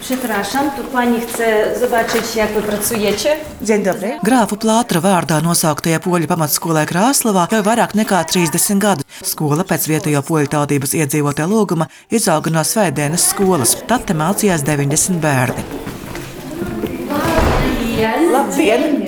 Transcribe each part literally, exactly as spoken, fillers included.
Przepraszam, tu pani chce zobaczyć, jak wy pracujecie? Dzień dobry. Grāfu Plātra vārdā nosauktajā poļu pamatskolē Krāslavā jau vairāk nekā trīsdesmit gadu. Skola pēc vietējo poļu tautības iedzīvotāja lūguma izauga no svētdienas skolas. Tad te mācījās deviņdesmit bērni. Labdien!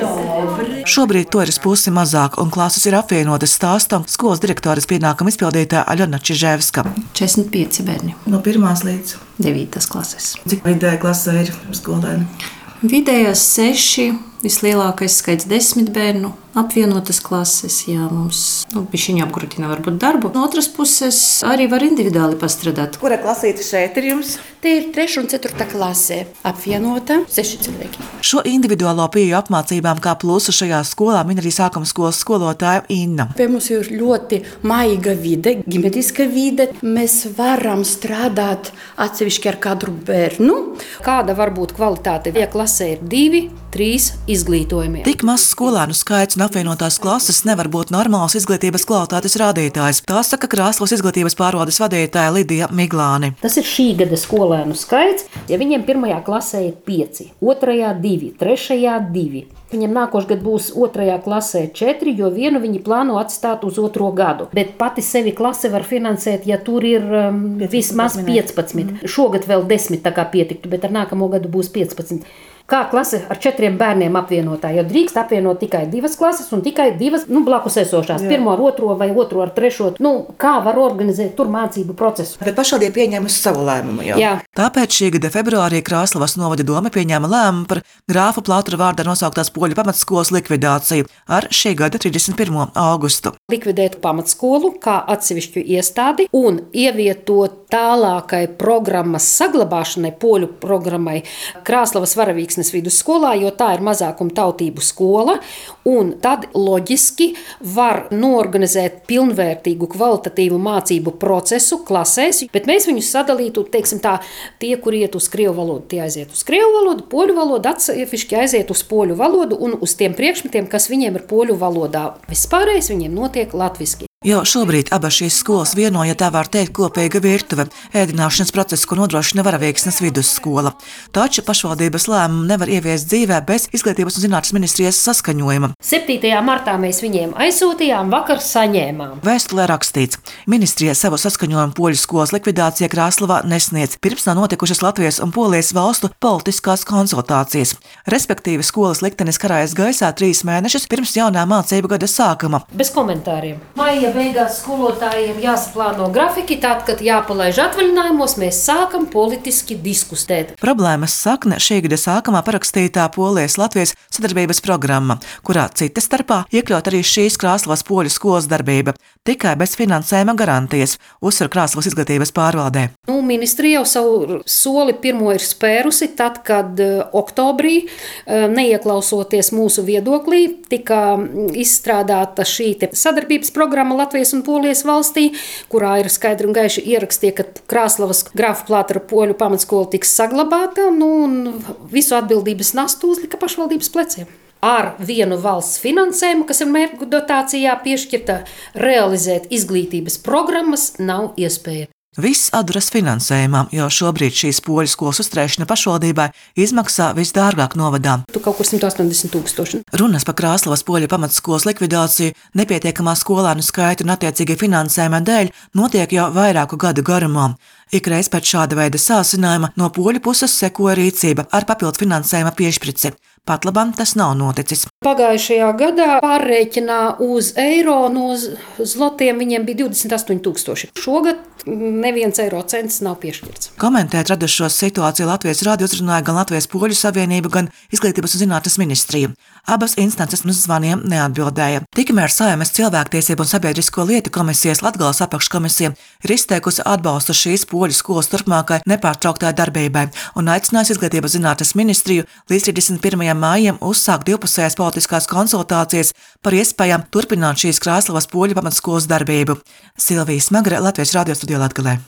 Šobrīd to ir uz pusi mazāk, un klases ir apvienotas, stāsta skolas direktoras pienākuma izpildītāja Aļona Čiževska. četrdesmit pieci bērni. No pirmās līdz devītās klases. cik vidēji klasē ir skolēni? Vidējās seši, vislielākais skaits desmit bērnu. Apvienotas klases, jā, mums nu, bišķiņi apgrūtina varbūt darbu. No otras puses arī var individuāli pastrādāt. Kura klasīte šeit ir jums? Te ir trešā un ceturtā klasē apvienota seši cilvēki. Šo individuālo pieeju apmācībām kā plusu šajā skolā min arī sākuma skolas skolotāja Inna. Pie mums ir ļoti maiga vide, ģimeniska vide. Mēs varam strādāt atsevišķi ar katru bērnu. Kāda var būt kvalitāte? Ja klasē ir divi, trīs izglītojumi. Tik mazs skolēnu skaits un apvienotās klases nevar būt normāls izglītības kvalitātes rādītājs. Tā saka Krāslavas izglītības pārvaldes vadītāja Lidija Miglāni. Tas ir šī gada skolēnu skaits. Ja viņiem pirmajā klasē ir pieci, otrajā divi, trešajā divi. Viņiem nākošais gads būs otrajā klasē četri, jo vienu viņi plāno atstāt uz otro gadu. Bet pati sevi klase var finansēt, ja tur ir um, vismaz piecpadsmit. Šogad vēl desmit tā kā pietiktu, bet ar nākamo gadu būs piecpadsmit. Kā klase ar četriem bērniem apvienotā, jo drīkst apvienot tikai divas klases un tikai divas nu, blakus esošās. Jā. Pirmo ar otro vai otro ar trešo. Nu, kā var organizēt tur mācību procesu? Bet pašvaldība pieņēmusi savu lēmumu jau. Jā. Tāpēc šī gada februārī Krāslavas novada doma pieņēma lēmumu par Grāfu Plātra vārdā nosauktās poļu pamatskolas likvidāciju ar šī gada trīsdesmit pirmo augustu. Likvidēt pamatskolu kā atsevišķu iestādi un ievietot tālākai programmas saglabāšanai, poļu programmai Krāslavas Varavīksnes vidusskolā, jo tā ir mazākuma tautību skola, un tad loģiski var noorganizēt pilnvērtīgu kvalitatīvu mācību procesu klasēs, bet mēs viņus sadalītu, teiksim tā, tie, kuri iet uz krievu valodu, tie aiziet uz krievu valodu, poļu valodu, atsevišķi aiziet uz poļu valodu un uz tiem priekšmetiem, kas viņiem ir poļu valodā. Vispārējais viņiem notiek latviski. Jau šobrīd abas šīs skolas vieno, ja tā var teikt, kopīga virtuve, ēdināšanas procesu, ko nodrošina Varavīksnes vidusskola. Taču pašvaldības lēmumu nevar ieviest dzīvē bez Izglītības un zinātnes ministrijas saskaņojuma. septītajā martā mēs viņiem aizsūtījām, vakar saņēmām. Vēstulē rakstīts, ministrija savu saskaņojumu poļu skolas likvidācija Krāslavā nesniedz, pirms nav notikušas Latvijas un Polijas valstu politiskās konsultācijas. Respektīvi, skolas liktenis karājas gaisā trīs mēnešus pirms jaunā mācību gada sākuma. Bez komentāriem. Maija beigās skolotājiem jāsaplāno grafiki, tad, kad jāpalaiž atvaļinājumos, mēs sākam politiski diskutēt. Problēmas sakne šī gada sākumā parakstītā Polijas-Latvijas sadarbības programma, kurā cita starpā iekļaut arī šīs Krāslavas poļu skolas darbība, tikai bez finansējuma garantijas, uzsver Krāslavas izglītības pārvaldē. Nu, ministrija jau savu soli pirmo ir spērusi tad, kad uh, oktobrī, uh, neieklausoties mūsu viedoklī, tika izstrādāta šī sadarbības programma Latvijas un Polijas valstī, kurā ir skaidri un gaiši ierakstīja, ka Krāslavas Grāfu Plātra poļu pamatskola tiks saglabāta, nu, un visu atbildības nastu uzlika pašvaldības pleciem. Ar vienu valsts finansējumu, kas ir mērķu dotācijā piešķirta, realizēt izglītības programmas nav iespēja. Viss atduras finansējumam, jo šobrīd šīs poļu skolas uzturēšana pašvaldībai izmaksā visdārgāk novadā. Tu kaut kur simt astoņdesmit tūkstoši. Runas par Krāslavas poļu pamatskolas likvidāciju, nepietiekamā skolēnu skaita un attiecīgi finansējuma dēļ notiek jau vairāku gadu garumā. Ikreiz pēc šāda veida sāsinājuma no poļu puses sekoja rīcība ar papildu finansējuma piešprici. Pat labam tas nav noticis. Pagājušajā gadā pārrēķinā uz eiro no zlotiem viņiem bija divdesmit astoņi tūkstoši. Šogad neviens eiro cents nav piešķirts. Komentēt radušos situāciju Latvijas rādio uzrunāja gan Latvijas poļu savienība, gan Izglītības un zinātnes ministrija. Abas instances uz zvaniem neatbildēja. Tikmēr Saeimas cilvēktiesību un sabiedrisko lietu komisijas Latgales apakškomisija ir izteikusi atbalstu šīs poļu skolas turpmākai nepārtrauktai darbībai un aicinājusi Izglītības zinātnes ministriju līdz trīsdesmit pirmajam maijam uzsākt divpusējās politiskās konsultācijas par iespējām turpināt šīs Krāslavas poļu pamatskolas darbību. Silvija Smagre, Latvijas radio studijā Latgalē.